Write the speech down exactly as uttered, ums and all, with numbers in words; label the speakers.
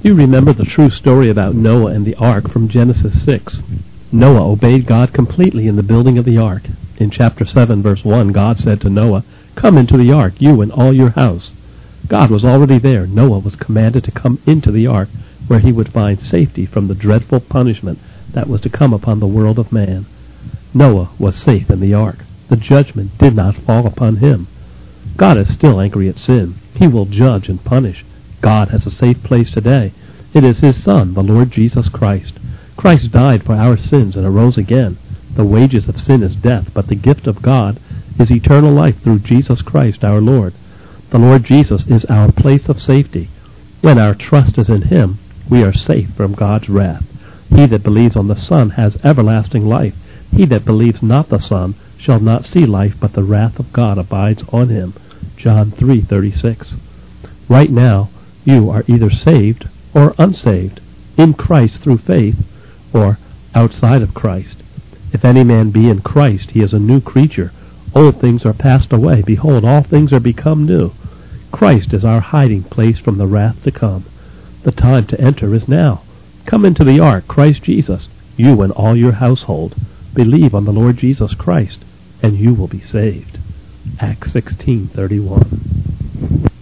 Speaker 1: You remember the true story about Noah and the ark from Genesis six. Noah obeyed God completely in the building of the ark. In chapter seven, verse one, God said to Noah, "Come into the ark, you and all your house." God was already there. Noah was commanded to come into the ark, where he would find safety from the dreadful punishment that was to come upon the world of man. Noah was safe in the ark. The judgment did not fall upon him. God is still angry at sin. He will judge and punish. God has a safe place today. It is his Son, the Lord Jesus Christ. Christ died for our sins and arose again. The wages of sin is death, but the gift of God is eternal life through Jesus Christ our Lord. The Lord Jesus is our place of safety. When our trust is in him, we are safe from God's wrath. He that believes on the Son has everlasting life. He that believes not the Son shall not see life, but the wrath of God abides on him. John three thirty-six. Right now, you are either saved or unsaved, in Christ through faith, or outside of Christ. If any man be in Christ, he is a new creature. Old things are passed away. Behold, all things are become new. Christ is our hiding place from the wrath to come. The time to enter is now. Come into the ark, Christ Jesus, you and all your household. Believe on the Lord Jesus Christ, and you will be saved. Acts sixteen thirty-one.